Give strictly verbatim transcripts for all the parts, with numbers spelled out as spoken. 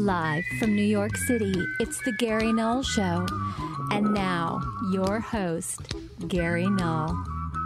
Live from New York City, it's the Gary Null Show. And now, your host, Gary Null.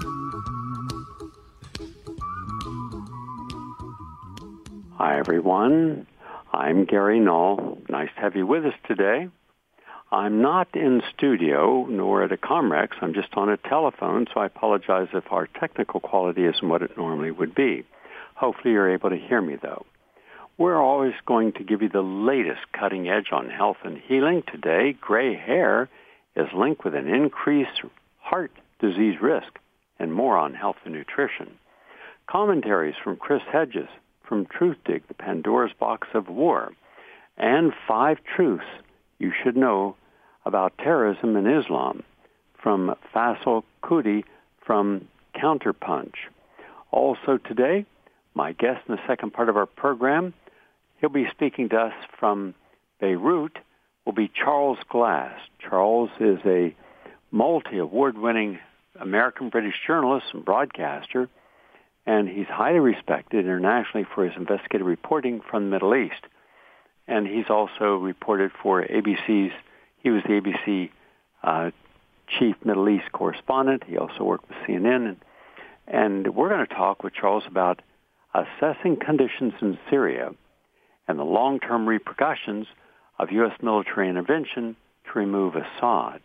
Hi, everyone. I'm Gary Null. Nice to have you with us today. I'm not in studio nor at a Comrex. I'm just on a telephone, so I apologize if our technical quality isn't what it normally would be. Hopefully you're able to hear me, though. We're always going to give you the latest cutting edge on health and healing. Today, gray hair is linked with an increased heart disease risk, and more on health and nutrition. Commentaries from Chris Hedges from Truthdig, the Pandora's Box of War, and five truths you should know about terrorism in Islam from Faisal Khudi from Counterpunch. Also today, my guest in the second part of our program, he'll be speaking to us from Beirut, will be Charles Glass. Charles is a multi-award-winning American-British journalist and broadcaster, and he's highly respected internationally for his investigative reporting from the Middle East. And he's also reported for A B C's, he was the A B C uh, chief Middle East correspondent. He also worked with C N N. And, and we're going to talk with Charles about assessing conditions in Syria and the long-term repercussions of U S military intervention to remove Assad.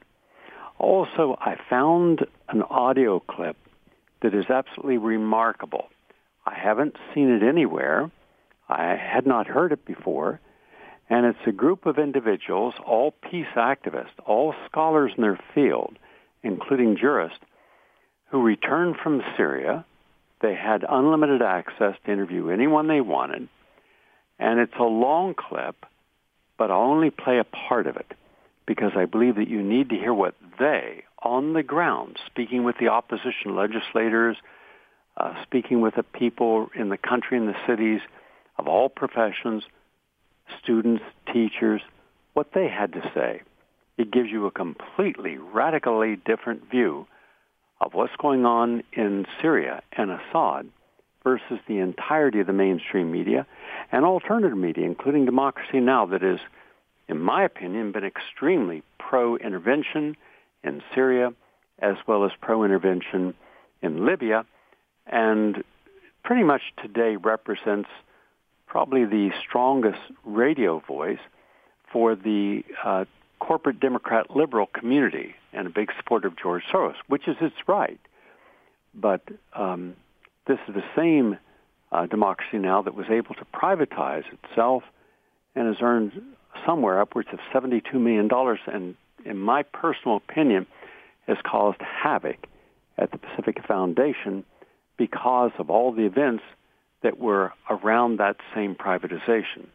Also, I found an audio clip that is absolutely remarkable. I haven't seen it anywhere. I had not heard it before. And it's a group of individuals, all peace activists, all scholars in their field, including jurists, who returned from Syria. They had unlimited access to interview anyone they wanted. And it's a long clip, but I'll only play a part of it because I believe that you need to hear what they, on the ground, speaking with the opposition legislators, uh, speaking with the people in the country and the cities of all professions, students, teachers, what they had to say. It gives you a completely, radically different view of what's going on in Syria and Assad versus the entirety of the mainstream media and alternative media, including Democracy Now!, that is, in my opinion, been extremely pro-intervention in Syria as well as pro-intervention in Libya, and pretty much today represents probably the strongest radio voice for the uh, corporate Democrat liberal community and a big supporter of George Soros, which is its right. But um, this is the same uh, Democracy Now! That was able to privatize itself and has earned somewhere upwards of seventy-two million dollars, and in my personal opinion, has caused havoc at the Pacifica Foundation because of all the events that were around that same privatization.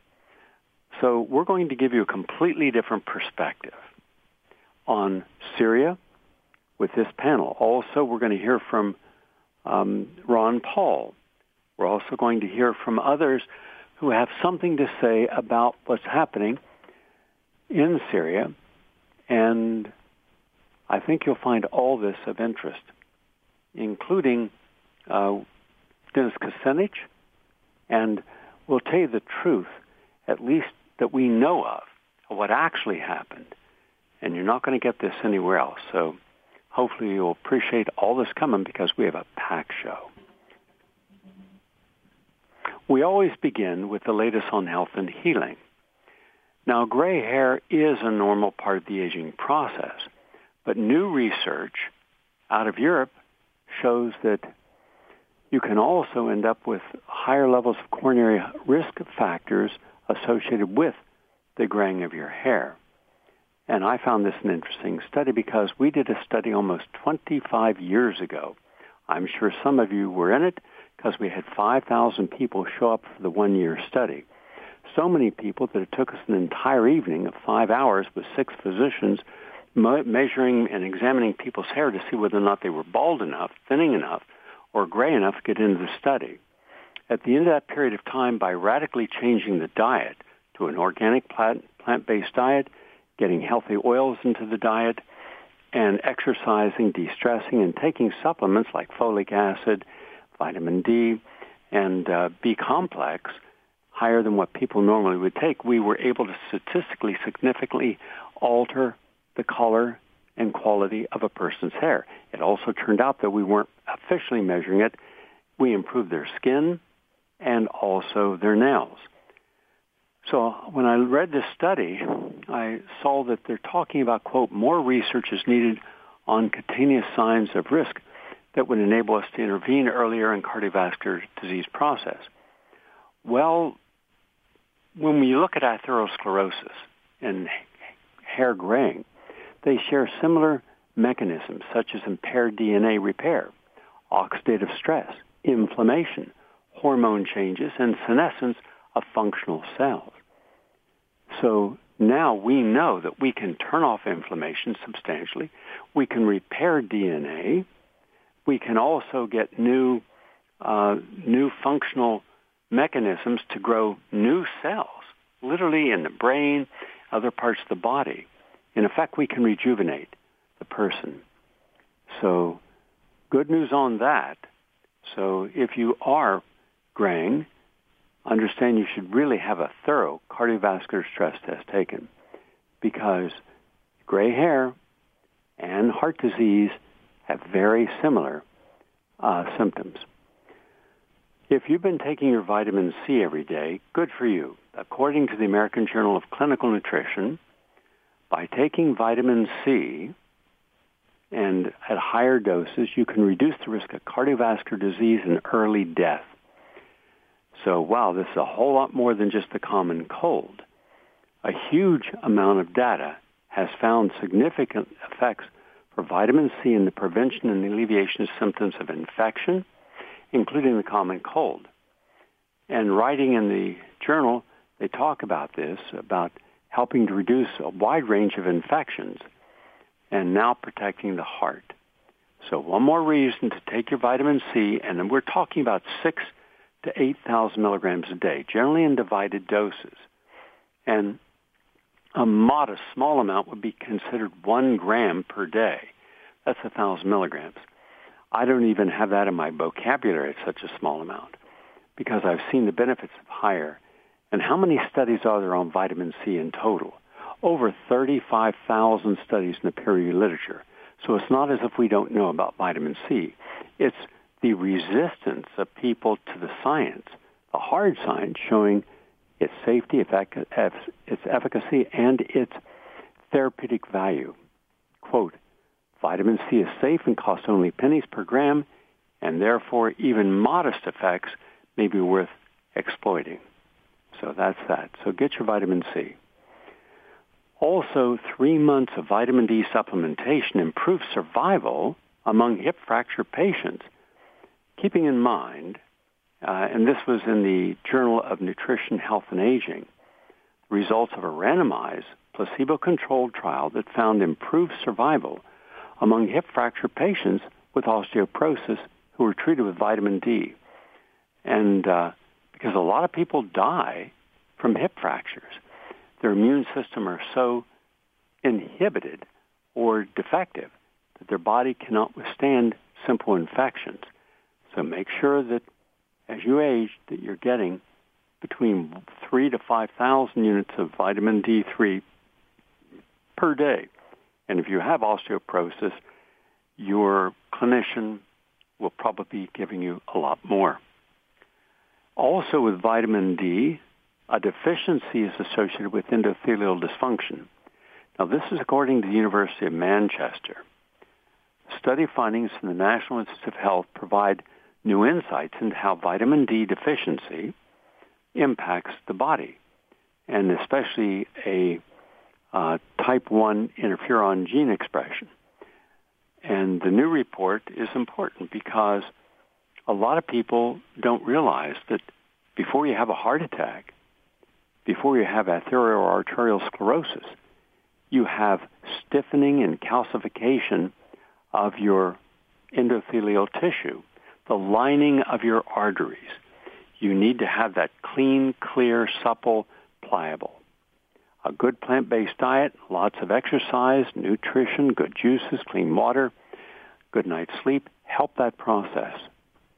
So we're going to give you a completely different perspective on Syria with this panel. Also, we're going to hear from um, Ron Paul. We're also going to hear from others who have something to say about what's happening in Syria, and I think you'll find all this of interest, including uh, Dennis Kucinich, and we'll tell you the truth, at least that we know of, of what actually happened. And you're not going to get this anywhere else. So hopefully you'll appreciate all this coming because we have a packed show. We always begin with the latest on health and healing. Now, gray hair is a normal part of the aging process, but new research out of Europe shows that you can also end up with higher levels of coronary risk factors associated with the graying of your hair. And I found this an interesting study because we did a study almost twenty-five years ago. I'm sure some of you were in it because we had five thousand people show up for the one-year study. So many people that it took us an entire evening of five hours with six physicians measuring and examining people's hair to see whether or not they were bald enough, thinning enough, or gray enough to get into the study. At the end of that period of time, by radically changing the diet to an organic plant, plant-based diet, getting healthy oils into the diet, and exercising, de-stressing, and taking supplements like folic acid, vitamin D, and uh, B-complex, higher than what people normally would take, we were able to statistically significantly alter the color and quality of a person's hair. It also turned out that we weren't officially measuring it. We improved their skin and also their nails. So when I read this study, I saw that they're talking about, quote, more research is needed on cutaneous signs of risk that would enable us to intervene earlier in cardiovascular disease process. Well, when we look at atherosclerosis and hair graying, they share similar mechanisms such as impaired D N A repair, oxidative stress, inflammation, hormone changes, and senescence of functional cells. So now we know that we can turn off inflammation substantially. We can repair D N A. We can also get new, uh, new functional mechanisms to grow new cells, literally in the brain, other parts of the body. In effect, we can rejuvenate the person. So good news on that. So if you are graying, understand you should really have a thorough cardiovascular stress test taken, because gray hair and heart disease have very similar uh, symptoms. If you've been taking your vitamin C every day, good for you. According to the American Journal of Clinical Nutrition, by taking vitamin C and at higher doses, you can reduce the risk of cardiovascular disease and early death. So, wow, this is a whole lot more than just the common cold. A huge amount of data has found significant effects for vitamin C in the prevention and alleviation of symptoms of infection, including the common cold. And writing in the journal, they talk about this, about helping to reduce a wide range of infections and now protecting the heart. So one more reason to take your vitamin C, and then we're talking about six to eight thousand milligrams a day, generally in divided doses. And a modest, small amount would be considered one gram per day. That's a thousand milligrams. I don't even have that in my vocabulary at such a small amount, because I've seen the benefits of higher. And how many studies are there on vitamin C in total? Over thirty-five thousand studies in the peer-reviewed literature. So it's not as if we don't know about vitamin C. It's the resistance of people to the science, the hard science, showing its safety, its efficacy, and its therapeutic value. Quote, vitamin C is safe and costs only pennies per gram, and therefore even modest effects may be worth exploiting. So that's that. So get your vitamin C. Also, three months of vitamin D supplementation improves survival among hip fracture patients. Keeping in mind, uh, and this was in the Journal of Nutrition, Health, and Aging, results of a randomized, placebo-controlled trial that found improved survival among hip fracture patients with osteoporosis who were treated with vitamin D. And uh, because a lot of people die from hip fractures, their immune system are so inhibited or defective that their body cannot withstand simple infections. So make sure that as you age that you're getting between three to five thousand units of vitamin D three per day. And if you have osteoporosis, your clinician will probably be giving you a lot more. Also with vitamin D, a deficiency is associated with endothelial dysfunction. Now, this is according to the University of Manchester. Study findings from the National Institute of Health provide new insights into how vitamin D deficiency impacts the body, and especially a uh, type one interferon gene expression. And the new report is important because a lot of people don't realize that before you have a heart attack, before you have atherosclerosis, sclerosis, you have stiffening and calcification of your endothelial tissue, the lining of your arteries. You need to have that clean, clear, supple, pliable. A good plant-based diet, lots of exercise, nutrition, good juices, clean water, good night's sleep help that process.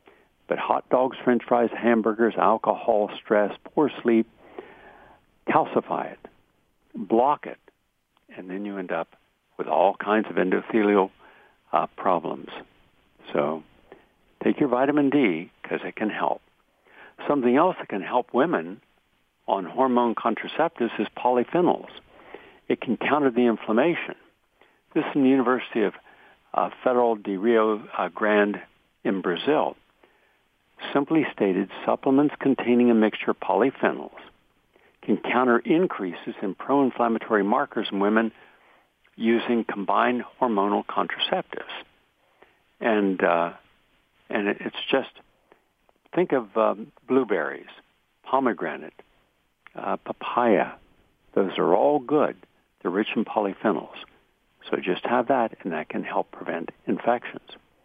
But hot dogs, French fries, hamburgers, alcohol, stress, poor sleep, calcify it, block it, and then you end up with all kinds of endothelial uh, problems. So take your vitamin D because it can help. Something else that can help women on hormone contraceptives is polyphenols. It can counter the inflammation. This is from the University of uh, Federal de Rio uh, Grande in Brazil. Simply stated, supplements containing a mixture of polyphenols can counter increases in pro-inflammatory markers in women using combined hormonal contraceptives. And uh, and it, it's just, think of um, blueberries, pomegranate, uh, papaya. Those are all good. They're rich in polyphenols. So just have that, and that can help prevent infections.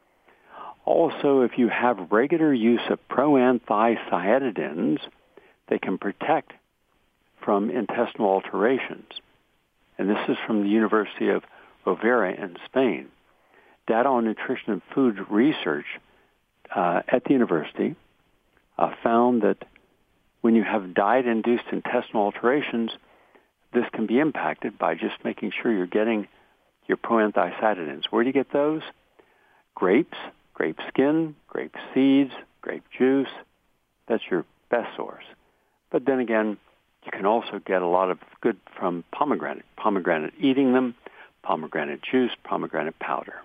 Also, if you have regular use of proanthocyanidins, they can protect from intestinal alterations. And this is from the University of Oviedo in Spain. Data on nutrition and food research uh, at the university uh, found that when you have diet-induced intestinal alterations, this can be impacted by just making sure you're getting your proanthocyanidins. Where do you get those? Grapes, grape skin, grape seeds, grape juice. That's your best source. But then again, you can also get a lot of good from pomegranate. Pomegranate eating them, pomegranate juice, pomegranate powder.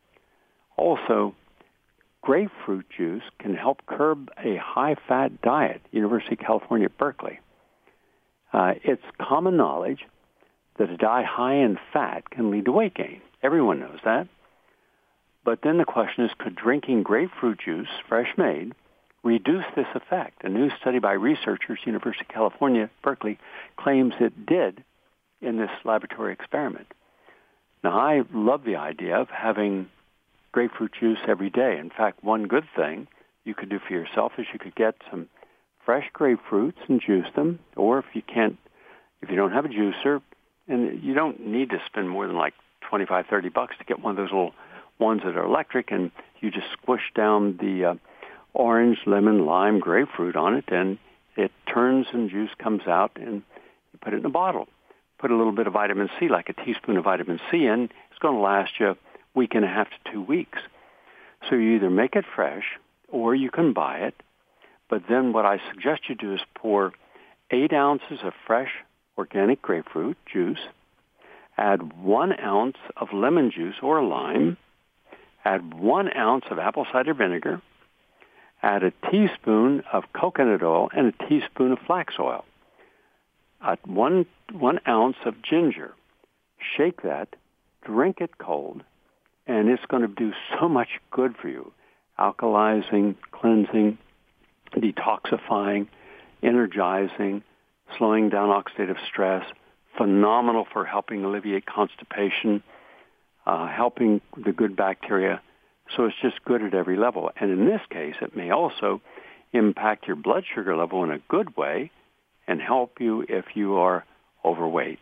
Also, grapefruit juice can help curb a high-fat diet. University of California at Berkeley. Uh, it's common knowledge that a diet high in fat can lead to weight gain. Everyone knows that. But then the question is, could drinking grapefruit juice, fresh made, reduce this effect? A new study by researchers, University of California, Berkeley, claims it did in this laboratory experiment. Now, I love the idea of having grapefruit juice every day. In fact, one good thing you could do for yourself is you could get some fresh grapefruits and juice them, or if you can't, if you don't have a juicer, and you don't need to spend more than like twenty-five, thirty bucks to get one of those little ones that are electric, and you just squish down the uh, orange, lemon, lime, grapefruit on it, and it turns and juice comes out, and you put it in a bottle. Put a little bit of vitamin C, like a teaspoon of vitamin C in. It's going to last you a week and a half to two weeks. So you either make it fresh, or you can buy it. But then what I suggest you do is pour eight ounces of fresh organic grapefruit juice, add one ounce of lemon juice or lime, add one ounce of apple cider vinegar, add a teaspoon of coconut oil and a teaspoon of flax oil, add one, one ounce of ginger. Shake that, drink it cold, and it's going to do so much good for you, alkalizing, cleansing, detoxifying, energizing, slowing down oxidative stress, phenomenal for helping alleviate constipation, uh, helping the good bacteria. So it's just good at every level. And in this case, it may also impact your blood sugar level in a good way and help you if you are overweight.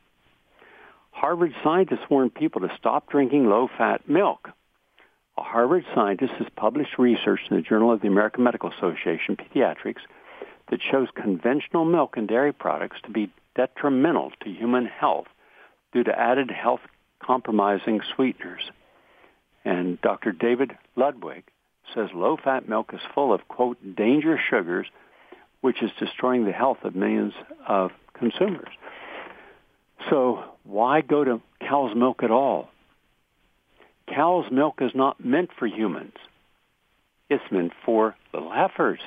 Harvard scientists warn people to stop drinking low-fat milk. A Harvard scientist has published research in the Journal of the American Medical Association, Pediatrics, that shows conventional milk and dairy products to be detrimental to human health due to added health-compromising sweeteners. And Doctor David Ludwig says low-fat milk is full of, quote, dangerous sugars, which is destroying the health of millions of consumers. So why go to cow's milk at all? Cow's milk is not meant for humans. It's meant for little heifers.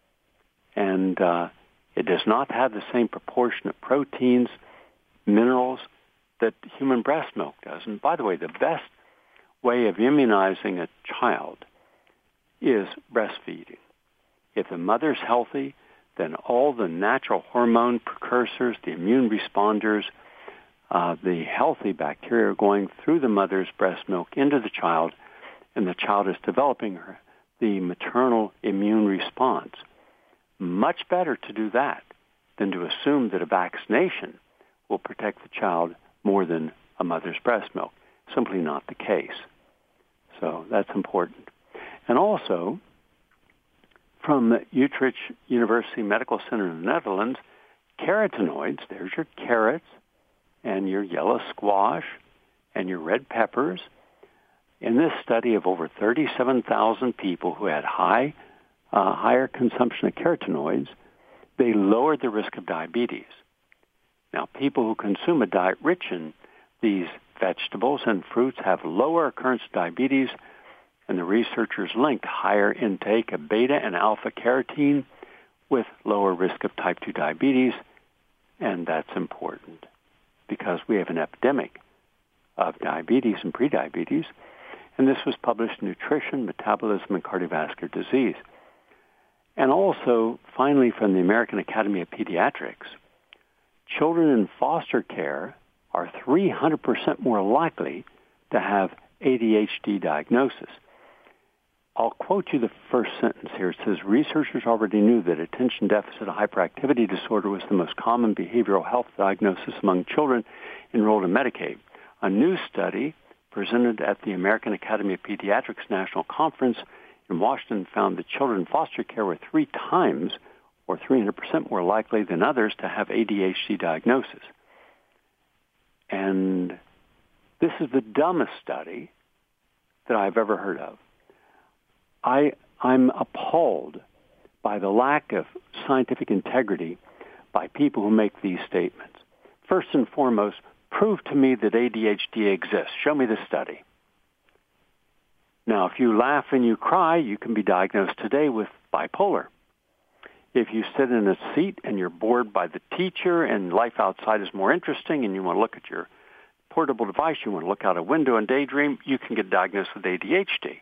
And uh, it does not have the same proportion of proteins, minerals that human breast milk does. And by the way, the best way of immunizing a child is breastfeeding. If the mother's healthy, then all the natural hormone precursors, the immune responders, uh, the healthy bacteria are going through the mother's breast milk into the child, and the child is developing her, the maternal immune response. Much better to do that than to assume that a vaccination will protect the child more than a mother's breast milk. Simply not the case. So that's important. And also, from the Utrecht University Medical Center in the Netherlands, carotenoids, there's your carrots and your yellow squash and your red peppers. In this study of over thirty-seven thousand people who had high, uh, higher consumption of carotenoids, they lowered the risk of diabetes. Now, people who consume a diet rich in these vegetables and fruits have lower occurrence of diabetes, and the researchers linked higher intake of beta and alpha carotene with lower risk of type two diabetes, and that's important because we have an epidemic of diabetes and prediabetes, and this was published in Nutrition, Metabolism, and Cardiovascular Disease. And also, finally, from the American Academy of Pediatrics, children in foster care are three hundred percent more likely to have A D H D diagnosis. I'll quote you the first sentence here. It says, researchers already knew that attention deficit hyperactivity disorder was the most common behavioral health diagnosis among children enrolled in Medicaid. A new study presented at the American Academy of Pediatrics National Conference in Washington found that children in foster care were three times or three hundred percent more likely than others to have A D H D diagnosis. And this is the dumbest study that I've ever heard of. I, I'm appalled by the lack of scientific integrity by people who make these statements. First and foremost, prove to me that A D H D exists. Show me the study. Now, if you laugh and you cry, you can be diagnosed today with bipolar. If you sit in a seat and you're bored by the teacher and life outside is more interesting and you want to look at your portable device, you want to look out a window and daydream, you can get diagnosed with A D H D.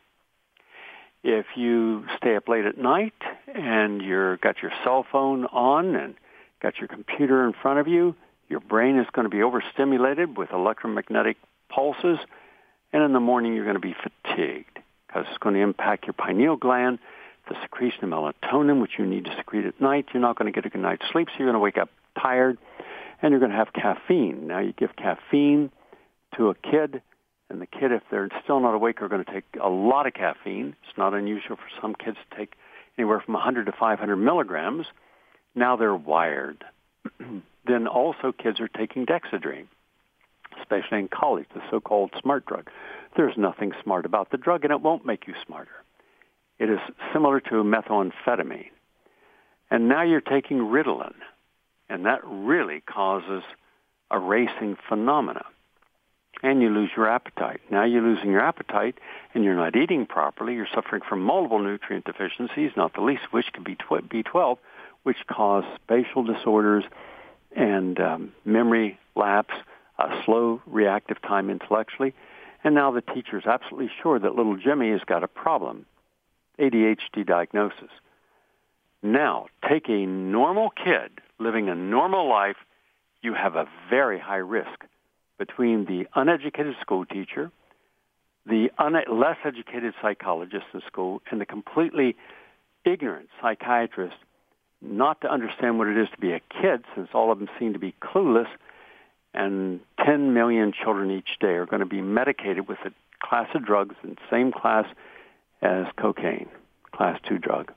If you stay up late at night and you've got your cell phone on and got your computer in front of you, your brain is going to be overstimulated with electromagnetic pulses, and in the morning you're going to be fatigued because it's going to impact your pineal gland, the secretion of melatonin, which you need to secrete at night. You're not going to get a good night's sleep, so you're going to wake up tired, and you're going to have caffeine. Now, you give caffeine to a kid, and the kid, if they're still not awake, are going to take a lot of caffeine. It's not unusual for some kids to take anywhere from one hundred to five hundred milligrams. Now they're wired. Then also kids are taking Dexedrine, especially in college, the so-called smart drug. There's nothing smart about the drug, and it won't make you smarter. It is similar to methamphetamine. And now you're taking Ritalin, and that really causes a racing phenomena. And you lose your appetite. Now you're losing your appetite, and you're not eating properly. You're suffering from multiple nutrient deficiencies, not the least of which could be B twelve, which cause spatial disorders and um, memory lapse, a slow reactive time intellectually. And now the teacher is absolutely sure that little Jimmy has got a problem, A D H D diagnosis. Now, take a normal kid living a normal life, you have a very high risk between the uneducated school teacher, the un- less educated psychologist in school, and the completely ignorant psychiatrist not to understand what it is to be a kid, since all of them seem to be clueless, and ten million children each day are going to be medicated with a class of drugs in the same class as cocaine, class two drug.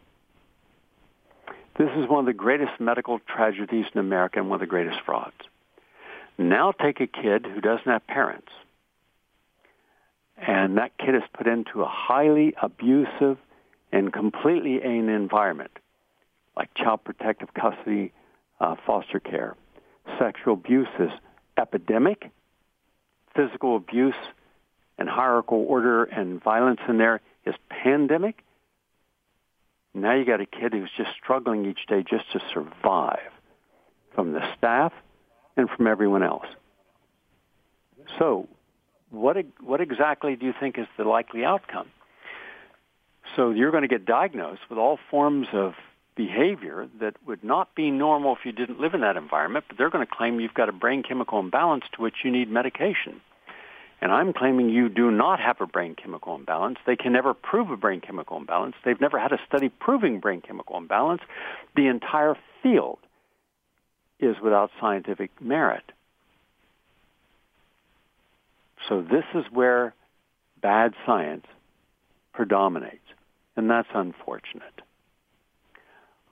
This is one of the greatest medical tragedies in America and one of the greatest frauds. Now take a kid who doesn't have parents, and that kid is put into a highly abusive and completely alien environment, like child protective custody, uh, foster care. Sexual abuse is epidemic. Physical abuse and hierarchical order and violence in there is pandemic. Now you got a kid who's just struggling each day just to survive from the staff and from everyone else. So what what exactly do you think is the likely outcome? So you're going to get diagnosed with all forms of behavior that would not be normal if you didn't live in that environment, but they're going to claim you've got a brain chemical imbalance to which you need medication. And I'm claiming you do not have a brain chemical imbalance. They can never prove a brain chemical imbalance. They've never had a study proving brain chemical imbalance. The entire field is without scientific merit. So this is where bad science predominates, and that's unfortunate.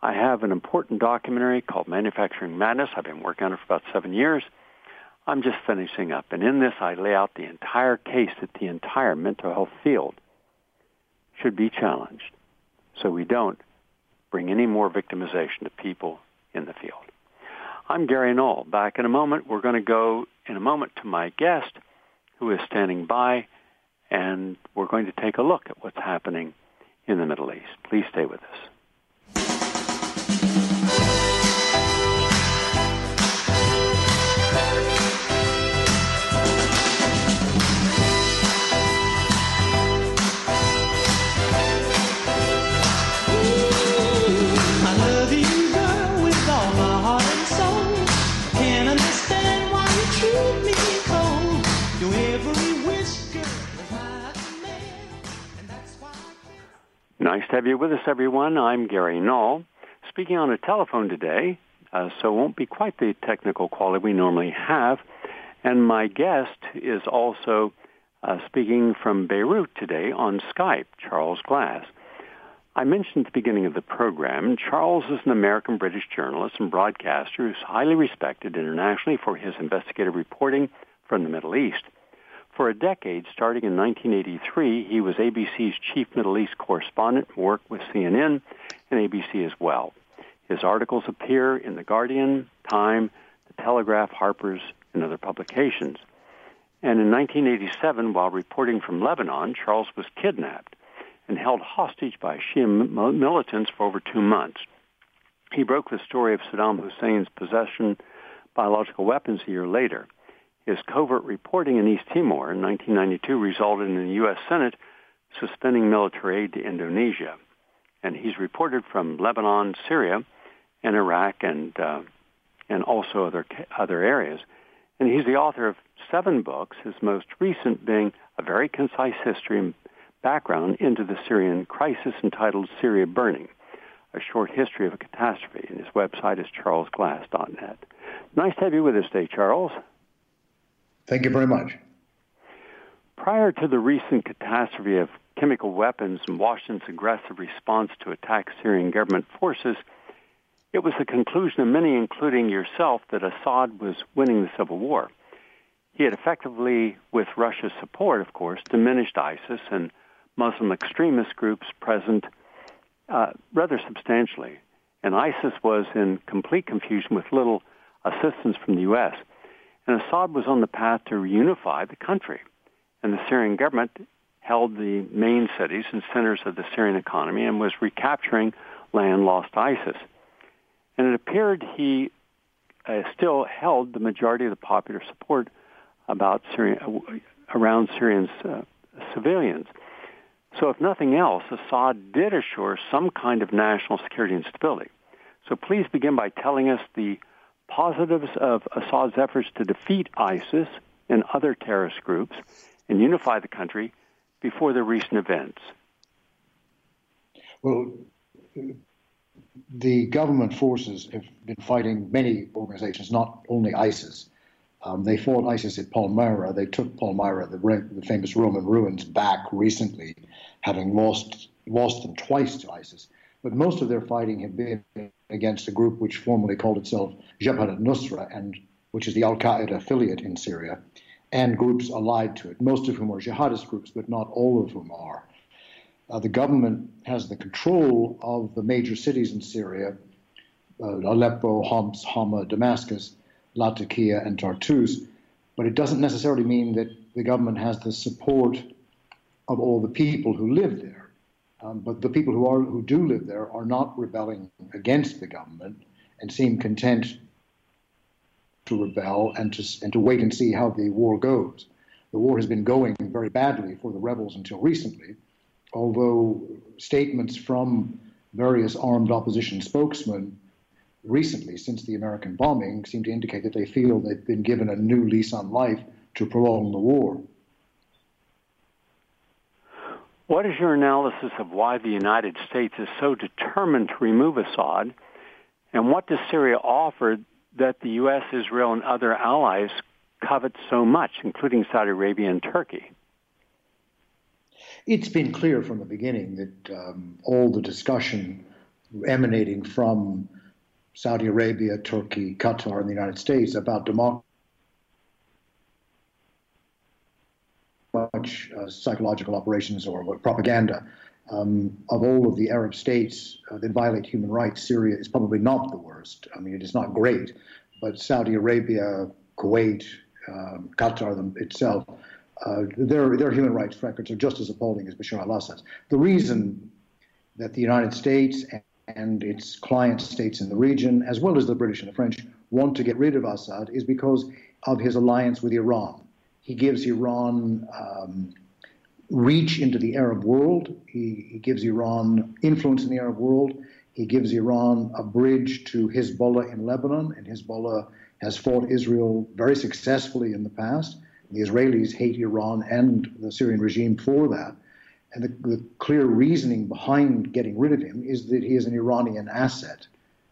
I have an important documentary called Manufacturing Madness. I've been working on it for about seven years. I'm just finishing up. And in this, I lay out the entire case that the entire mental health field should be challenged so we don't bring any more victimization to people in the field. I'm Gary Null. Back in a moment. We're going to go in a moment to my guest who is standing by, and we're going to take a look at what's happening in the Middle East. Please stay with us. Nice to have you with us, everyone. I'm Gary Null, speaking on a telephone today, uh, so it won't be quite the technical quality we normally have. And my guest is also uh, speaking from Beirut today on Skype, Charles Glass. I mentioned at the beginning of the program, Charles is an American-British journalist and broadcaster who's highly respected internationally for his investigative reporting from the Middle East. For a decade, starting in nineteen eighty-three, he was A B C's chief Middle East correspondent and worked with C N N and A B C as well. His articles appear in The Guardian, Time, The Telegraph, Harper's, and other publications. And in nineteen eighty-seven, while reporting from Lebanon, Charles was kidnapped and held hostage by Shia militants for over two months. He broke the story of Saddam Hussein's possession of biological weapons a year later. His covert reporting in East Timor in nineteen ninety-two resulted in the U S Senate suspending military aid to Indonesia. And he's reported from Lebanon, Syria, and Iraq, and uh, and also other other areas. And he's the author of seven books, his most recent being a very concise history and background into the Syrian crisis entitled Syria Burning, a short history of a catastrophe. And his website is charles glass dot net. Nice to have you with us today, Charles. Thank you very much. Prior to the recent catastrophe of chemical weapons and Washington's aggressive response to attack Syrian government forces, it was the conclusion of many, including yourself, that Assad was winning the civil war. He had effectively, with Russia's support, of course, diminished ISIS and Muslim extremist groups present uh, rather substantially. And ISIS was in complete confusion with little assistance from the U S And Assad was on the path to reunify the country. And the Syrian government held the main cities and centers of the Syrian economy and was recapturing land lost to ISIS. And it appeared he uh, still held the majority of the popular support about Syria, around Syrian uh, civilians. So if nothing else, Assad did assure some kind of national security and stability. So please begin by telling us the positives of Assad's efforts to defeat ISIS and other terrorist groups and unify the country before the recent events. Well, the government forces have been fighting many organizations, not only ISIS. Um, they fought ISIS at Palmyra. They took Palmyra, the, the famous Roman ruins, back recently, having lost lost them twice to ISIS. But most of their fighting had been against a group which formerly called itself Jabhat al-Nusra, and which is the Al-Qaeda affiliate in Syria, and groups allied to it, most of whom are jihadist groups, but not all of whom are. Uh, the government has the control of the major cities in Syria, uh, Aleppo, Homs, Hama, Damascus, Latakia, and Tartus, but it doesn't necessarily mean that the government has the support of all the people who live there. Um, but the people who are who do live there are not rebelling against the government and seem content to rebel and to and to wait and see how the war goes. The war has been going very badly for the rebels until recently, although statements from various armed opposition spokesmen recently, since the American bombing, seem to indicate that they feel they've been given a new lease on life to prolong the war. What is your analysis of why the United States is so determined to remove Assad, and what does Syria offer that the U S, Israel, and other allies covet so much, including Saudi Arabia and Turkey? It's been clear from the beginning that um, all the discussion emanating from Saudi Arabia, Turkey, Qatar, and the United States about democracy. Much uh, psychological operations or what, propaganda. Um, of all of the Arab states uh, that violate human rights, Syria is probably not the worst. I mean, it is not great, but Saudi Arabia, Kuwait, um, Qatar them itself, uh, their, their human rights records are just as appalling as Bashar al-Assad's. The reason that the United States and, and its client states in the region, as well as the British and the French, want to get rid of Assad is because of his alliance with Iran. He gives Iran um, reach into the Arab world. He, he gives Iran influence in the Arab world. He gives Iran a bridge to Hezbollah in Lebanon, and Hezbollah has fought Israel very successfully in the past. The Israelis hate Iran and the Syrian regime for that. And the, the clear reasoning behind getting rid of him is that he is an Iranian asset.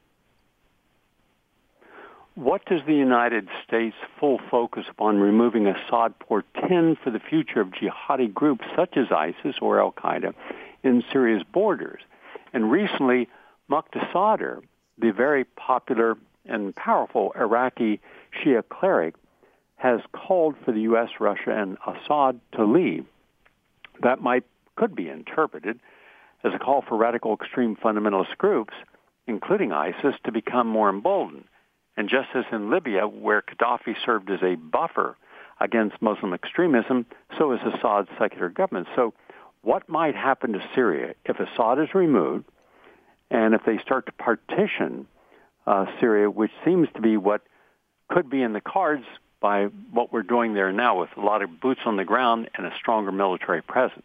What does the United States' full focus upon removing Assad portend for the future of jihadi groups such as ISIS or al-Qaeda in Syria's borders? And recently, Muqtada Sadr, the very popular and powerful Iraqi Shia cleric, has called for the U S, Russia, and Assad to leave. That might could be interpreted as a call for radical extreme fundamentalist groups, including ISIS, to become more emboldened. And just as in Libya, where Gaddafi served as a buffer against Muslim extremism, so is Assad's secular government. So what might happen to Syria if Assad is removed and if they start to partition uh, Syria, which seems to be what could be in the cards by what we're doing there now with a lot of boots on the ground and a stronger military presence?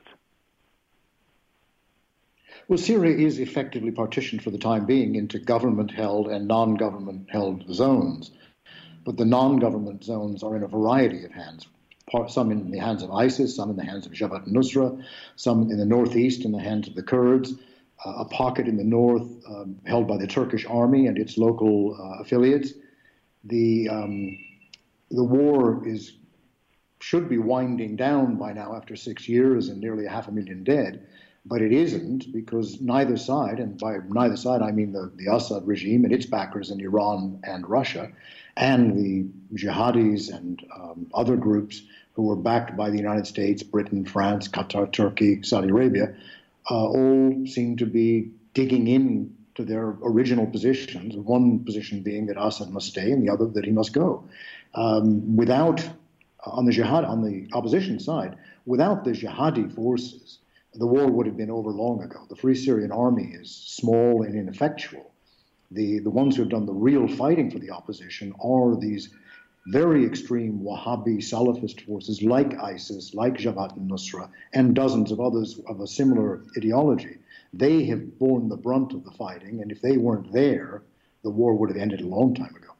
Well, Syria is effectively partitioned for the time being into government-held and non-government-held zones. But the non-government zones are in a variety of hands, some in the hands of ISIS, some in the hands of Jabhat al-Nusra, some in the northeast in the hands of the Kurds, uh, a pocket in the north um, held by the Turkish army and its local uh, affiliates. The, um, the war is should be winding down by now after six years and nearly a half a million dead. But it isn't, because neither side, and by neither side I mean the, the Assad regime and its backers in Iran and Russia, and the jihadis and um, other groups who were backed by the United States, Britain, France, Qatar, Turkey, Saudi Arabia, uh, all seem to be digging in to their original positions, one position being that Assad must stay and the other that he must go. Um, without, on the jihad, on the opposition side, without the jihadi forces, the war would have been over long ago. The Free Syrian Army is small and ineffectual. The, the ones who have done the real fighting for the opposition are these very extreme Wahhabi Salafist forces like ISIS, like Jabhat al-Nusra, and dozens of others of a similar ideology. They have borne the brunt of the fighting, and if they weren't there, the war would have ended a long time ago.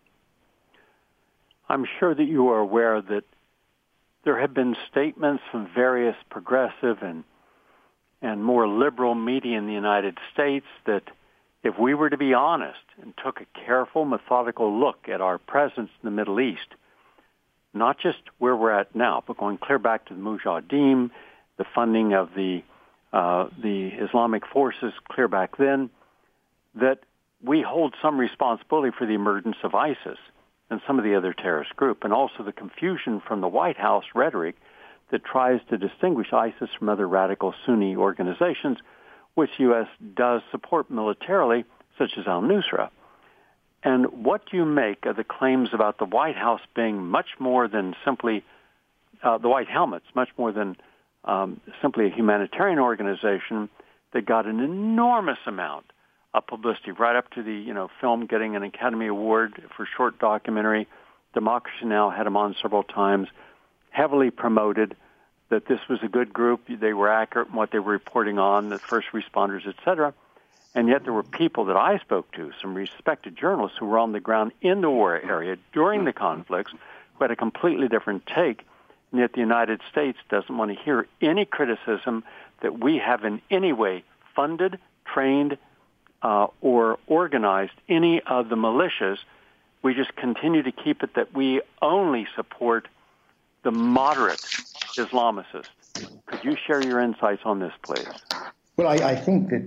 I'm sure that you are aware that there have been statements from various progressive and and more liberal media in the United States that if we were to be honest and took a careful, methodical look at our presence in the Middle East, not just where we're at now, but going clear back to the Mujahideen, the funding of the uh, the Islamic forces clear back then, that we hold some responsibility for the emergence of ISIS and some of the other terrorist group, and also the confusion from the White House rhetoric that tries to distinguish ISIS from other radical Sunni organizations, which the U S does support militarily, such as al-Nusra. And what do you make of the claims about the White House being much more than simply, uh, the White Helmets, much more than um, simply a humanitarian organization that got an enormous amount of publicity, right up to the you know film getting an Academy Award for short documentary. Democracy Now! Had them on several times, heavily promoted that this was a good group, they were accurate in what they were reporting on, the first responders, et cetera. And yet there were people that I spoke to, some respected journalists who were on the ground in the war area during the conflicts, who had a completely different take. And yet the United States doesn't want to hear any criticism that we have in any way funded, trained, uh, or organized any of the militias. We just continue to keep it that we only support the moderate Islamicists. Could you share your insights on this, please? Well, I, I think that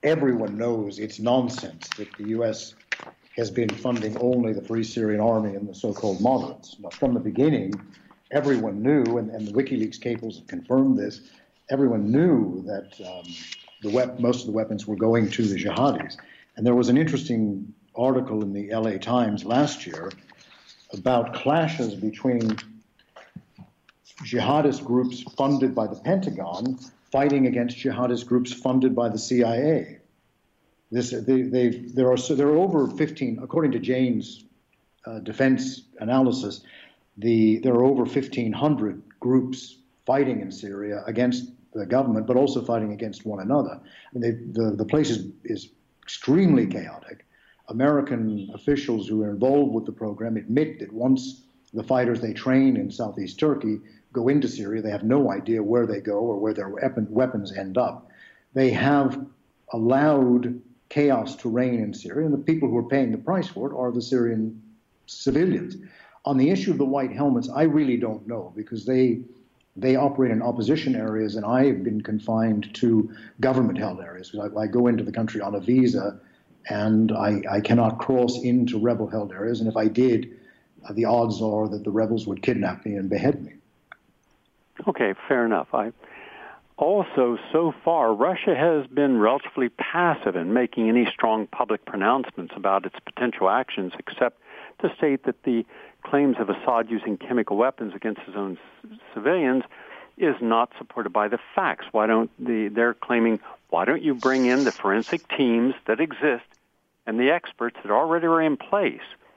everyone knows it's nonsense that the U S has been funding only the Free Syrian Army and the so-called moderates. But from the beginning, everyone knew, and, and the WikiLeaks cables have confirmed this, everyone knew that um, the wep- most of the weapons were going to the jihadis. And there was an interesting article in the L A Times last year about clashes between jihadist groups funded by the Pentagon fighting against jihadist groups funded by the C I A. This, they, they, there are so there are over fifteen, according to Jane's uh, defense analysis, the there are over fifteen hundred groups fighting in Syria against the government, but also fighting against one another. I mean, they, the the place is is extremely chaotic. American officials who are involved with the program admit that once the fighters they train in southeast Turkey go into Syria, they have no idea where they go or where their weapon, weapons end up. They have allowed chaos to reign in Syria, and the people who are paying the price for it are the Syrian civilians. On the issue of the white helmets, I really don't know, because they they operate in opposition areas, and I've been confined to government-held areas. I, I go into the country on a visa, and I, I cannot cross into rebel-held areas, and if I did, uh, the odds are that the rebels would kidnap me and behead me. Okay, fair enough. I Also, so far, Russia has been relatively passive in making any strong public pronouncements about its potential actions, except to state that the claims of Assad using chemical weapons against his own c- civilians is not supported by the facts. Why don't the, they're claiming, why don't you bring in the forensic teams that exist and the experts that already are in place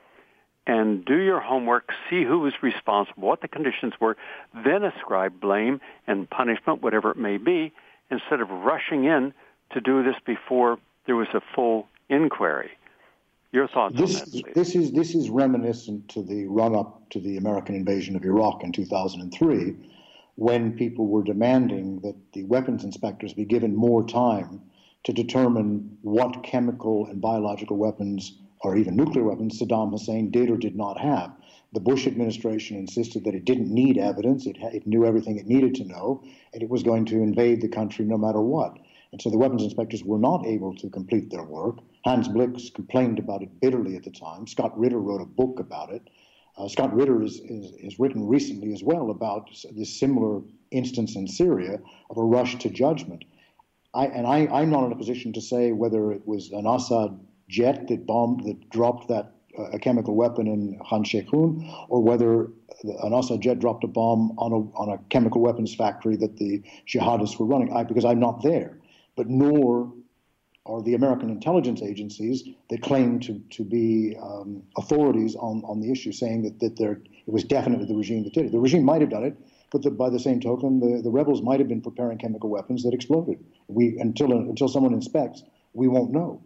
and do your homework, see who was responsible, what the conditions were, then ascribe blame and punishment, whatever it may be, instead of rushing in to do this before there was a full inquiry. Your thoughts this, on that, please. This is, this is reminiscent to the run-up to the American invasion of Iraq in two thousand three, when people were demanding that the weapons inspectors be given more time to determine what chemical and biological weapons or even nuclear weapons Saddam Hussein did or did not have. The Bush administration insisted that it didn't need evidence, it, it knew everything it needed to know, and it was going to invade the country no matter what. And so the weapons inspectors were not able to complete their work. Hans Blix complained about it bitterly at the time. Scott Ritter wrote a book about it. Uh, Scott Ritter is, is, is written recently as well about this similar instance in Syria of a rush to judgment. I, and I, I'm not in a position to say whether it was an Assad jet that bombed, that dropped that uh, a chemical weapon in Khan Sheikhoun, or whether an Assad jet dropped a bomb on a on a chemical weapons factory that the jihadists were running. I, because I'm not there, but nor are the American intelligence agencies that claim to to be um, authorities on on the issue, saying that that there it was definitely the regime that did it. The regime might have done it, but the, by the same token, the, the rebels might have been preparing chemical weapons that exploded. We until until someone inspects, we won't know.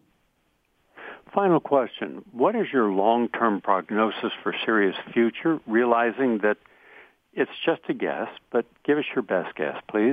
Final question. What is your long-term prognosis for Syria's future, realizing that it's just a guess, but give us your best guess, please.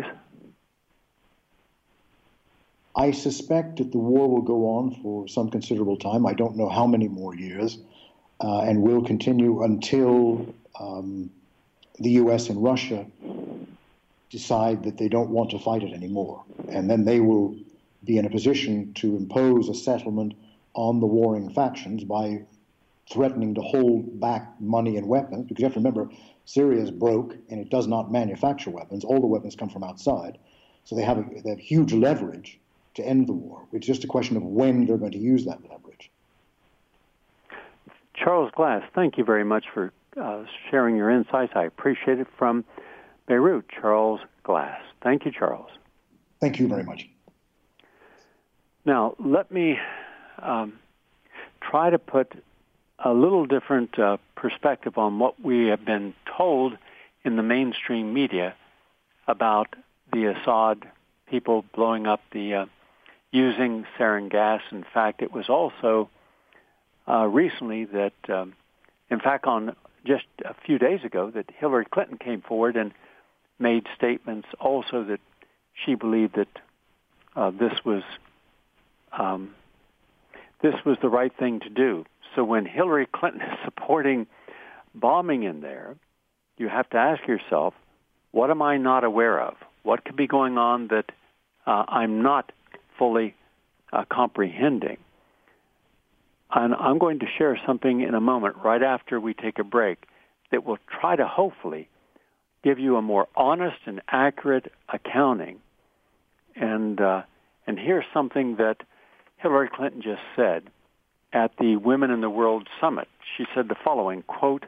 I suspect that the war will go on for some considerable time. I don't know how many more years, uh, and will continue until um, the U S and Russia decide that they don't want to fight it anymore. And then they will be in a position to impose a settlement on the warring factions by threatening to hold back money and weapons, because you have to remember, Syria is broke and it does not manufacture weapons. All the weapons come from outside. So they have, a, they have huge leverage to end the war. It's just a question of when they're going to use that leverage. Charles Glass, thank you very much for uh, sharing your insights. I appreciate it. From Beirut, Charles Glass. Thank you, Charles. Thank you very much. Now, let me um, try to put a little different uh, perspective on what we have been told in the mainstream media about the Assad people blowing up the, uh, using sarin gas. In fact, it was also uh, recently that, um, in fact, on just a few days ago, that Hillary Clinton came forward and made statements also that she believed that uh, this was um, this was the right thing to do. So when Hillary Clinton is supporting bombing in there, you have to ask yourself, what am I not aware of? What could be going on that uh, I'm not fully uh, comprehending. And I'm going to share something in a moment right after we take a break that will try to hopefully give you a more honest and accurate accounting. And uh, and here's something that Hillary Clinton just said at the Women in the World Summit. She said the following, quote,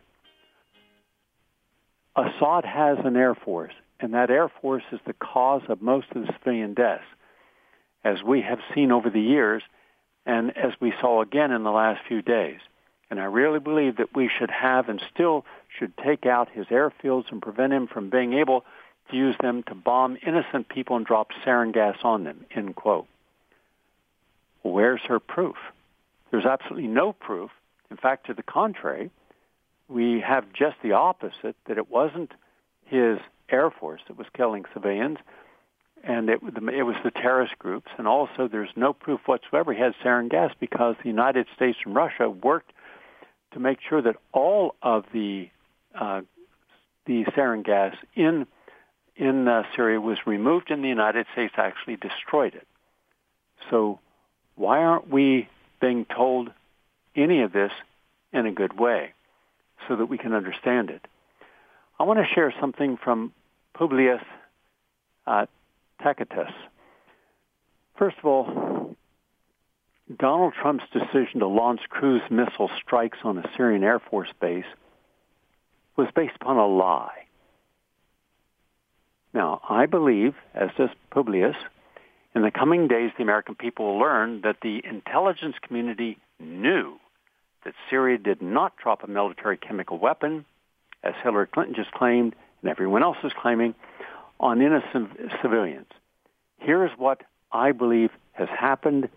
Assad has an air force, and that air force is the cause of most of the civilian deaths, as we have seen over the years and as we saw again in the last few days. And I really believe that we should have and still should take out his airfields and prevent him from being able to use them to bomb innocent people and drop sarin gas on them, end quote. Where's her proof? There's absolutely no proof. In fact, to the contrary, we have just the opposite, that it wasn't his air force that was killing civilians, and it, it was the terrorist groups. And also there's no proof whatsoever he had sarin gas, because the United States and Russia worked to make sure that all of the uh, the sarin gas in in uh, Syria was removed, and the United States actually destroyed it. So why aren't we being told any of this in a good way so that we can understand it? I want to share something from Publius uh, Tacitus. First of all, Donald Trump's decision to launch cruise missile strikes on a Syrian Air Force base was based upon a lie. Now, I believe, as does Publius, in the coming days the American people will learn that the intelligence community knew that Syria did not drop a military chemical weapon, as Hillary Clinton just claimed and everyone else is claiming, on innocent civilians. Here's what I believe has happened,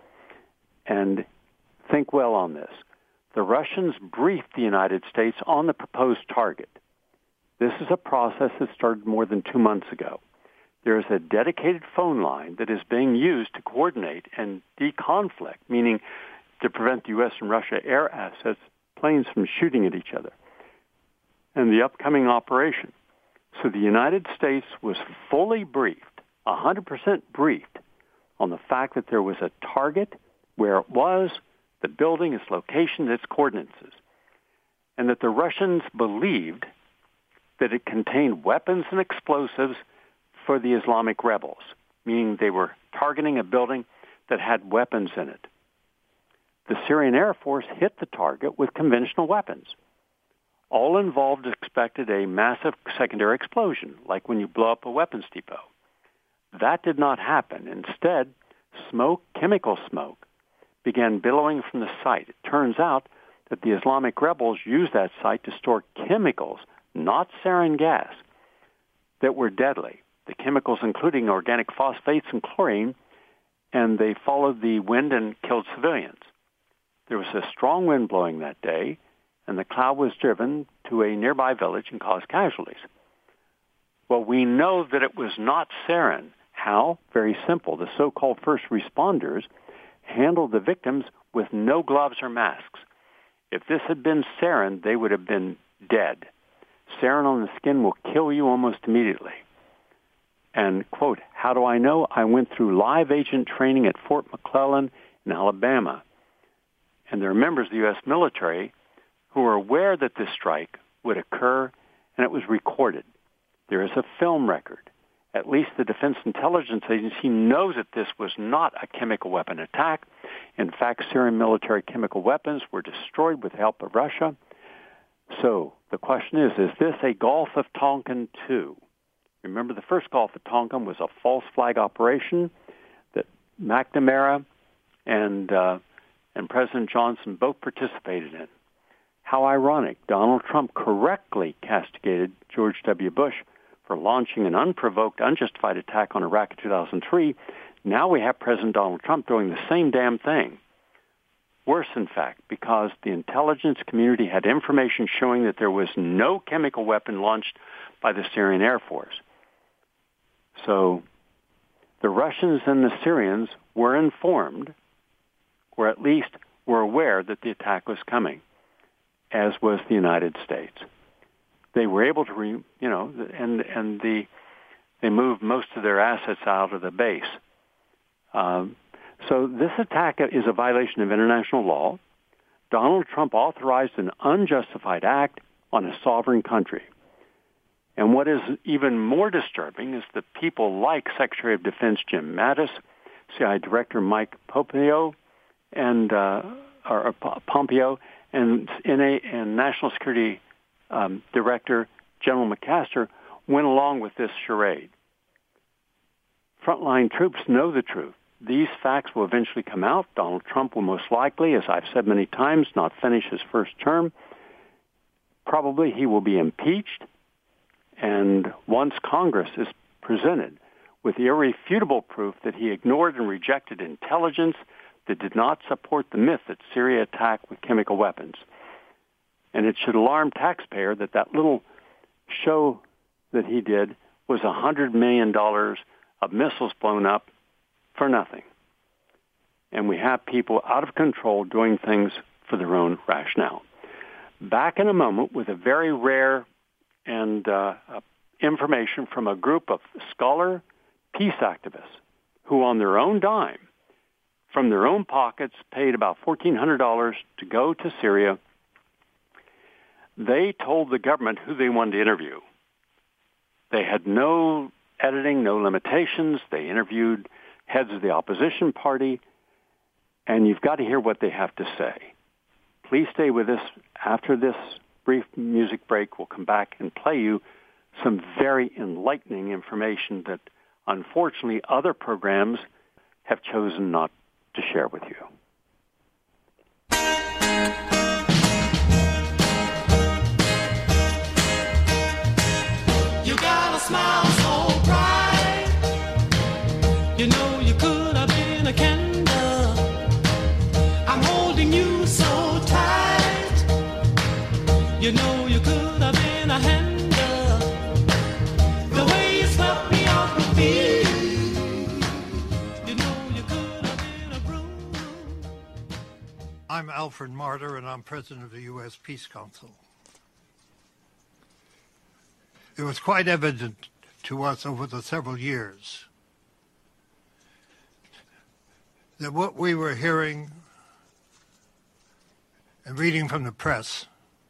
and think well on this. The Russians briefed the United States on the proposed target. This is a process that started more than two months ago. There is a dedicated phone line that is being used to coordinate and deconflict, meaning to prevent the U S and Russia air assets, planes from shooting at each other, and the upcoming operation. So the United States was fully briefed, one hundred percent briefed, on the fact that there was a target, where it was, the building, its location, its coordinates, and that the Russians believed that it contained weapons and explosives for the Islamic rebels, meaning they were targeting a building that had weapons in it. The Syrian Air Force hit the target with conventional weapons. All involved expected a massive secondary explosion, like when you blow up a weapons depot. That did not happen. Instead, smoke, chemical smoke, began billowing from the site. It turns out that the Islamic rebels used that site to store chemicals, not sarin gas, that were deadly. The chemicals including organic phosphates and chlorine, and they followed the wind and killed civilians. There was a strong wind blowing that day, and the cloud was driven to a nearby village and caused casualties. Well, we know that it was not sarin. How? Very simple. The so-called first responders handled the victims with no gloves or masks. If this had been sarin, they would have been dead. Sarin on the skin will kill you almost immediately. And, quote, how do I know? I went through live agent training at Fort McClellan in Alabama. And there are members of the U S military who were aware that this strike would occur, and it was recorded. There is a film record. At least the Defense Intelligence Agency knows that this was not a chemical weapon attack. In fact, Syrian military chemical weapons were destroyed with the help of Russia. So the question is, is this a Gulf of Tonkin two? Remember, the first Gulf of Tonkin was a false flag operation that McNamara and uh, and President Johnson both participated in. How ironic. Donald Trump correctly castigated George W. Bush for launching an unprovoked, unjustified attack on Iraq in two thousand three. Now we have President Donald Trump doing the same damn thing. Worse, in fact, because the intelligence community had information showing that there was no chemical weapon launched by the Syrian Air Force. So the Russians and the Syrians were informed, or at least were aware that the attack was coming, as was the United States. They were able to, re, you know, and and the they moved most of their assets out of the base. Um, So this attack is a violation of international law. Donald Trump authorized an unjustified act on a sovereign country. And what is even more disturbing is that people like Secretary of Defense Jim Mattis, C I A Director Mike Pompeo, and uh, or, or Pompeo, and N A and National Security um, Director General McMaster went along with this charade. Frontline troops know the truth. These facts will eventually come out. Donald Trump will most likely, as I've said many times, not finish his first term. Probably he will be impeached. And once Congress is presented with irrefutable proof that he ignored and rejected intelligence that did not support the myth that Syria attacked with chemical weapons, and it should alarm taxpayer that that little show that he did was one hundred million dollars of missiles blown up for nothing. And we have people out of control doing things for their own rationale. Back in a moment with a very rare and uh, uh, information from a group of scholar peace activists who on their own dime, from their own pockets, paid about fourteen hundred dollars to go to Syria. They told the government who they wanted to interview. They had no editing, no limitations. They interviewed heads of the opposition party, and you've got to hear what they have to say. Please stay with us. After this brief music break, we'll come back and play you some very enlightening information that, unfortunately, other programs have chosen not to share with you. You got a smile so bright. You know you could have been a candle. I'm holding you so tight. You know you could have been a handle. The way you swept me off my feet. You know you could have been a broom. I'm Alfred Marder, and I'm president of the U S Peace Council. It was quite evident to us over the several years that what we were hearing and reading from the press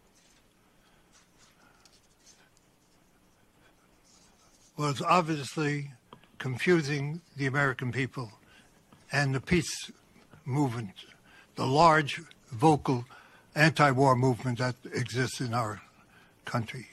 was obviously confusing the American people and the peace movement, the large, vocal anti-war movement that exists in our country.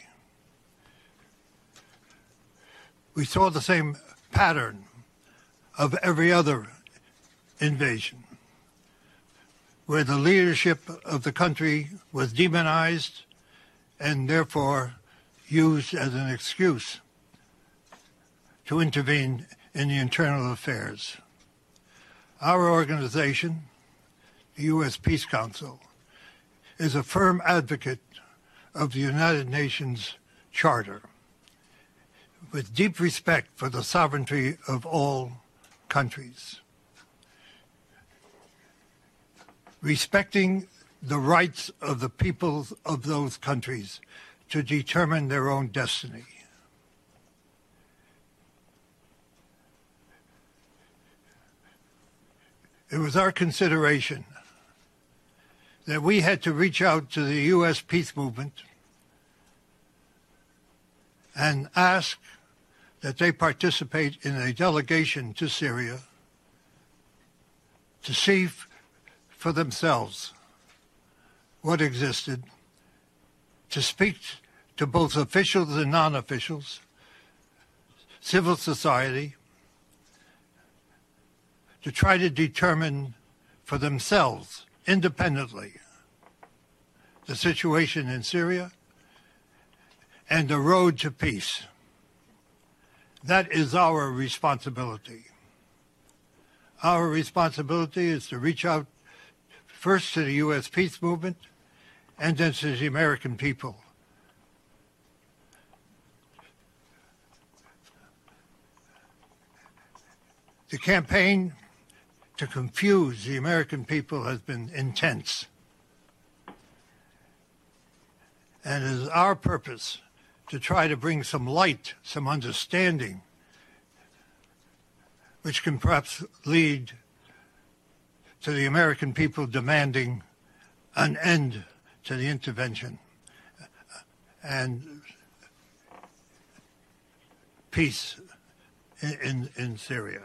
We saw the same pattern of every other invasion, where the leadership of the country was demonized and therefore used as an excuse to intervene in the internal affairs. Our organization, the U S Peace Council, is a firm advocate of the United Nations Charter, with deep respect for the sovereignty of all countries, respecting the rights of the peoples of those countries to determine their own destiny. It was our consideration that we had to reach out to the U S peace movement and ask that they participate in a delegation to Syria to see f- for themselves what existed, to speak to both officials and non-officials, civil society, to try to determine for themselves, independently, the situation in Syria and the road to peace. That is our responsibility. Our responsibility is to reach out first to the U S peace movement and then to the American people. The campaign to confuse the American people has been intense. And it is our purpose to try to bring some light, some understanding, which can perhaps lead to the American people demanding an end to the intervention and peace in, in, in Syria.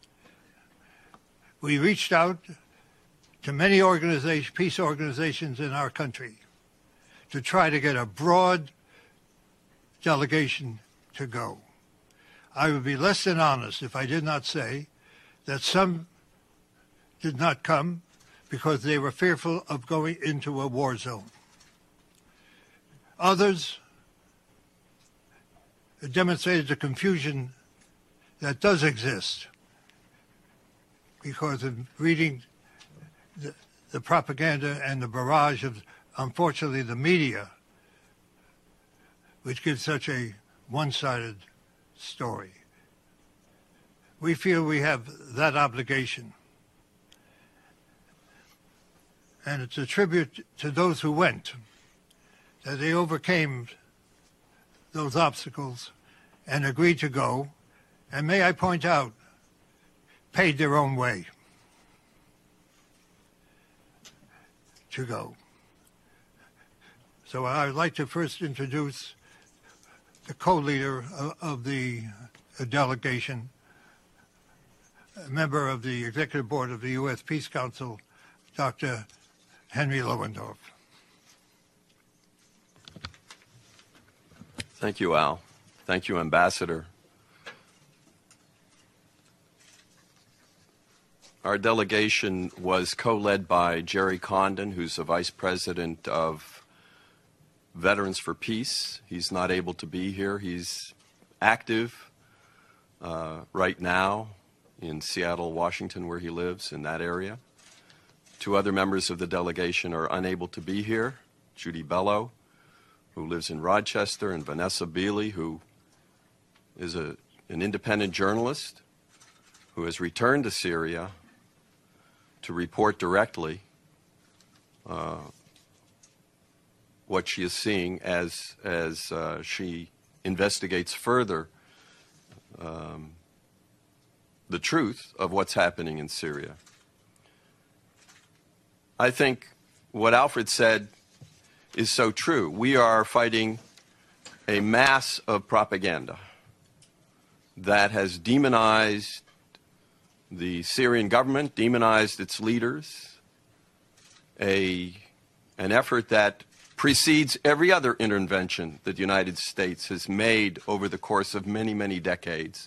We reached out to many organization, peace organizations in our country to try to get a broad delegation to go. I would be less than honest if I did not say that some did not come because they were fearful of going into a war zone. Others demonstrated the confusion that does exist because of reading the, the propaganda and the barrage of, unfortunately, the media, which gives such a one-sided story. We feel we have that obligation. And it's a tribute to those who went, that they overcame those obstacles and agreed to go, and may I point out, paid their own way to go. So I would like to first introduce the co-leader of, of the delegation, a member of the Executive Board of the U S Peace Council, Doctor Henry Lowenthorf. Thank you, Al. Thank you, Ambassador. Our delegation was co-led by Jerry Condon, who's the Vice President of Veterans for Peace. He's not able to be here. He's active uh, right now in Seattle, Washington, where he lives, in that area. Two other members of the delegation are unable to be here. Judy Bellow, who lives in Rochester, and Vanessa Beeley, who is a, an independent journalist who has returned to Syria to report directly uh, what she is seeing as, as uh, she investigates further um, the truth of what's happening in Syria. I think what Alfred said is so true. We are fighting a mass of propaganda that has demonized the Syrian government, demonized its leaders, a, an effort that precedes every other intervention that the United States has made over the course of many, many decades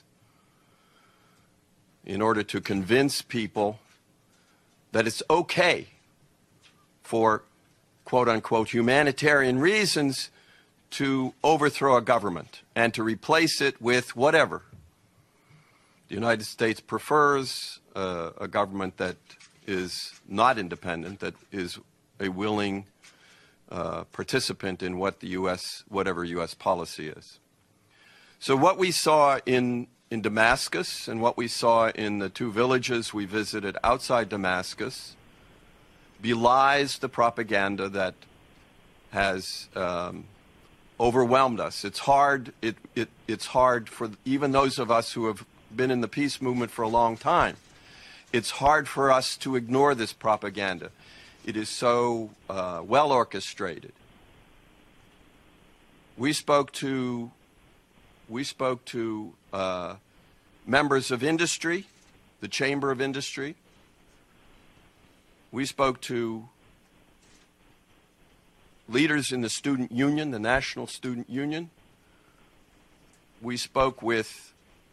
in order to convince people that it's okay for quote-unquote humanitarian reasons to overthrow a government and to replace it with whatever. The United States prefers uh, a government that is not independent, that is a willing uh, participant in what the U S, whatever U S policy is. So what we saw in, in Damascus and what we saw in the two villages we visited outside Damascus belies the propaganda that has um, overwhelmed us. It's hard, it, it, it's hard for even those of us who have been in the peace movement for a long time. It's hard for us to ignore this propaganda. It is so uh, well orchestrated. We spoke to, we spoke to uh, members of industry, the Chamber of Industry. We spoke to leaders in the student union, the National Student Union. We spoke with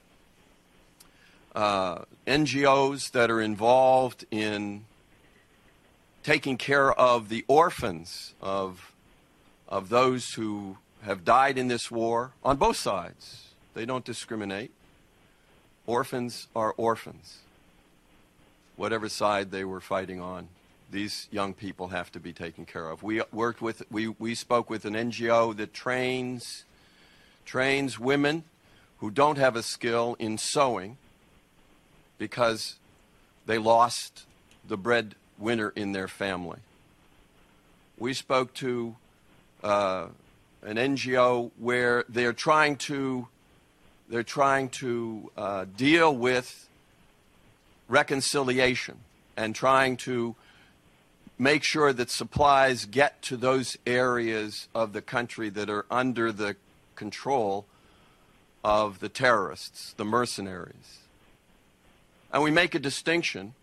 uh, N G Os that are involved in taking care of the orphans of, of those who have died in this war on both sides. They don't discriminate. Orphans are orphans. Whatever side they were fighting on, these young people have to be taken care of. We worked with, we, we spoke with an N G O that trains, trains women who don't have a skill in sewing because they lost the breadwinner in their family. We spoke to uh, an N G O where they're trying to, they're trying to uh, deal with reconciliation and trying to make sure that supplies get to those areas of the country that are under the control of the terrorists, the mercenaries. And we make a distinction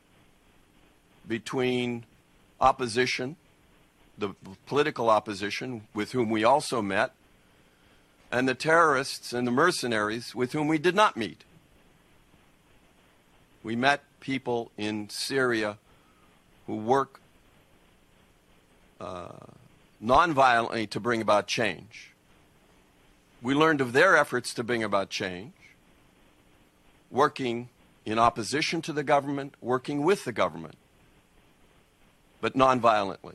between opposition, the political opposition with whom we also met, and the terrorists and the mercenaries with whom we did not meet. We met people in Syria who work uh, nonviolently to bring about change. We learned of their efforts to bring about change, working in opposition to the government, working with the government, but nonviolently.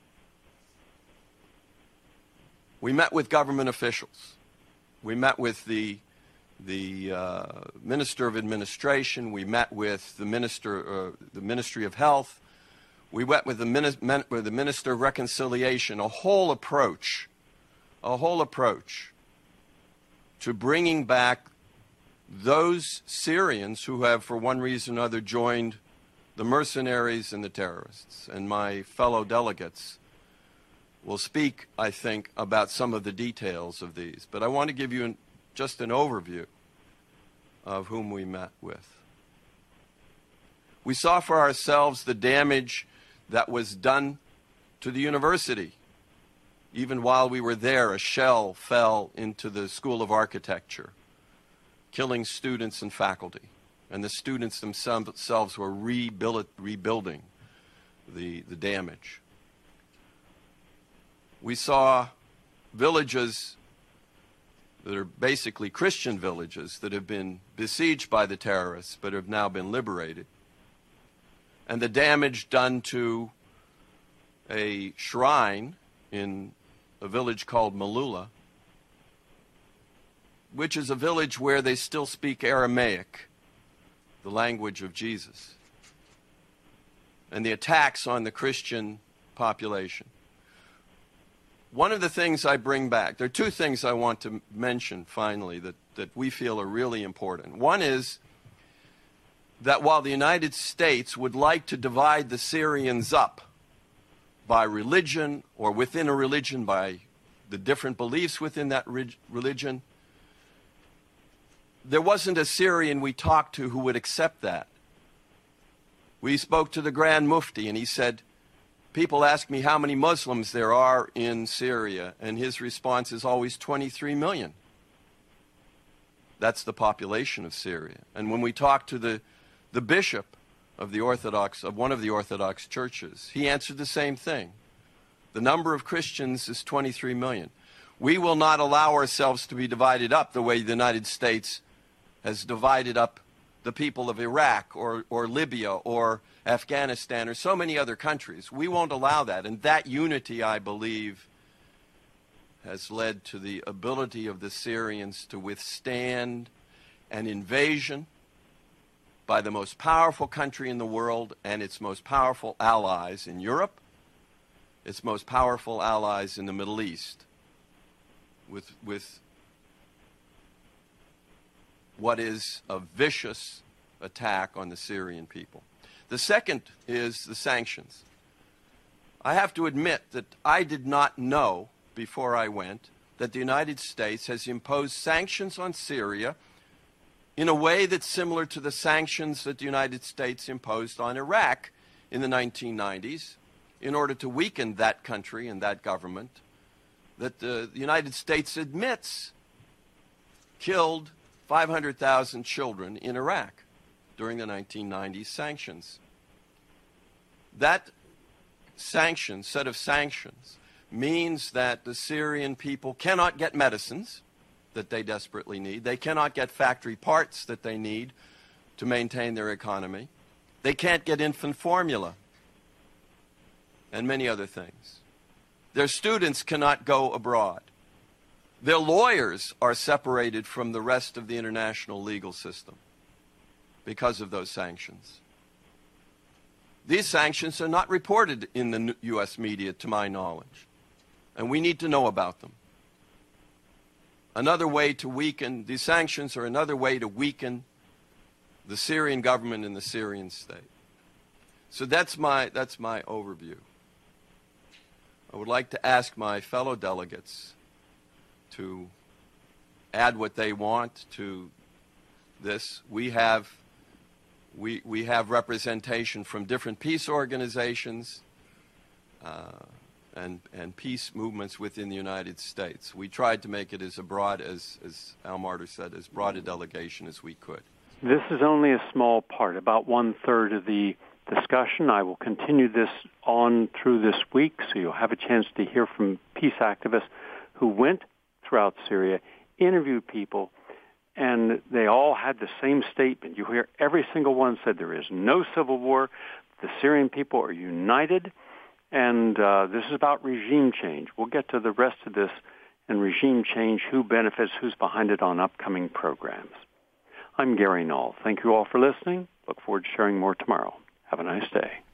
We met with government officials. We met with the the uh, Minister of Administration. We met with the Minister, uh, the Ministry of Health. We met with the, Min- with the Minister of Reconciliation. A whole approach, a whole approach to bringing back those Syrians who have, for one reason or another, joined the mercenaries and the terrorists. And my fellow delegates will speak, I think, about some of the details of these. But I want to give you an, just an overview of whom we met with. We saw for ourselves the damage that was done to the university. Even while we were there, a shell fell into the School of Architecture, killing students and faculty. And the students themselves were rebuild, rebuilding the, the damage. We saw villages that are basically Christian villages that have been besieged by the terrorists but have now been liberated. And the damage done to a shrine in a village called Malula, which is a village where they still speak Aramaic, the language of Jesus, and the attacks on the Christian population. One of the things I bring back, there are two things I want to mention finally that, that we feel are really important. One is that while the United States would like to divide the Syrians up by religion or within a religion, by the different beliefs within that religion, there wasn't a Syrian we talked to who would accept that. We spoke to the Grand Mufti, and he said, people ask me how many Muslims there are in Syria, and his response is always twenty-three million. That's the population of Syria. And when we talk to the, the bishop of the Orthodox, of one of the Orthodox churches, he answered the same thing. The number of Christians is twenty-three million. We will not allow ourselves to be divided up the way the United States has divided up the people of Iraq or, or Libya or Afghanistan or so many other countries. We won't allow that. And that unity, I believe, has led to the ability of the Syrians to withstand an invasion by the most powerful country in the world and its most powerful allies in Europe, its most powerful allies in the Middle East, with, with what is a vicious attack on the Syrian people. The second is the sanctions. I have to admit that I did not know before I went that the United States has imposed sanctions on Syria in a way that's similar to the sanctions that the United States imposed on Iraq in the nineteen nineties in order to weaken that country and that government that the, the United States admits killed five hundred thousand children in Iraq during the nineteen nineties sanctions. That sanction, set of sanctions, means that the Syrian people cannot get medicines that they desperately need. They cannot get factory parts that they need to maintain their economy. They can't get infant formula and many other things. Their students cannot go abroad. Their lawyers are separated from the rest of the international legal system because of those sanctions. These sanctions are not reported in the U S media, to my knowledge, and we need to know about them. Another way to weaken, these sanctions are another way to weaken the Syrian government and the Syrian state. So that's my, that's my overview. I would like to ask my fellow delegates to add what they want to this. We have, we, we have representation from different peace organizations uh, and, and peace movements within the United States. We tried to make it as broad as, as Al Marder said, as broad a delegation as we could. This is only a small part, about one-third of the discussion. I will continue this on through this week, so you'll have a chance to hear from peace activists who went throughout Syria, interviewed people, and they all had the same statement. You hear every single one said there is no civil war. The Syrian people are united, and uh, this is about regime change. We'll get to the rest of this and regime change, who benefits, who's behind it on upcoming programs. I'm Gary Null. Thank you all for listening. Look forward to sharing more tomorrow. Have a nice day.